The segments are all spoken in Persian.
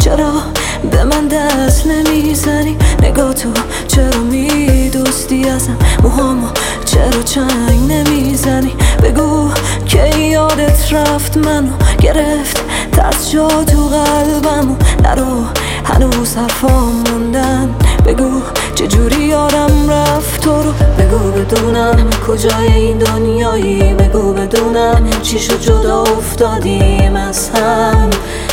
چرا به من دست نمیزنی؟ نگاه تو چرا میدوستی ازم؟ موهامو چرا چنگ نمیزنی؟ بگو که یادت رفت منو گرفت ترس جا تو قلبمو. نرو هنوز حرفام موندن، بگو چجوری یادم رفت تو رو. بگو بدونم کجای این دنیایی، بگو بدونم چی شد جدا افتادیم از هم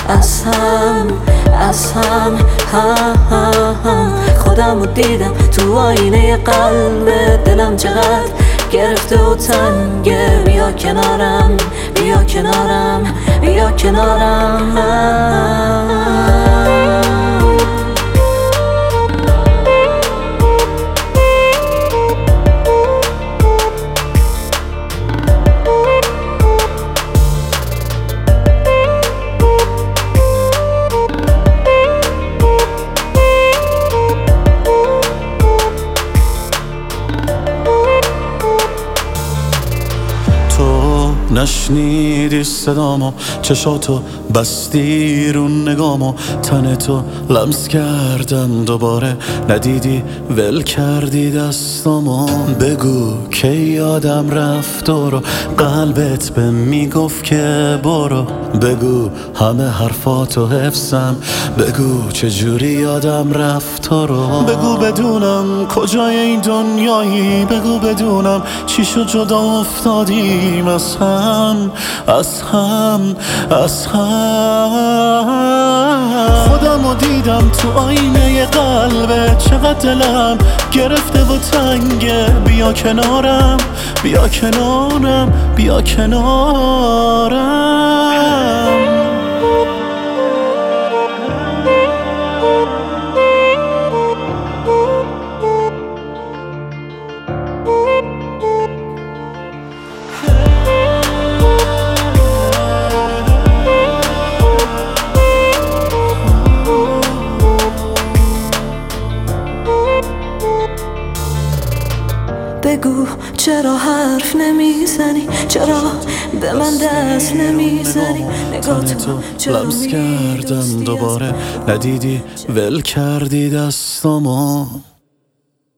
خودم رو دیدم تو آینه قلب دلم چقدر گرفته و تنگه. بیا کنارم، بیا کنارم، بیا کنارم. نشنیدی صدامو، چشاتو بستی رو نگامو، تن تو لمس کردم دوباره، ندیدی ول کردی دستامو. بگو که یادم رفت تو رو، قلبت به میگفت که برو. بگو همه حرفاتو حفظم، بگو چجوری یادم رفت تو رو. بگو بدونم کجای این دنیایی، بگو بدونم چی شد جدا افتادیم از هم. خودم رو دیدم تو آینه قلبه، چقدر دلم گرفته و تنگه. بیا کنارم، بیا کنارم، بیا کنارم. بگو چرا حرف نمیزنی؟ چرا به من دست نمیزنی؟ نگاه تو چرا لمس کردم دوباره، ندیدی ول کردی دستامو.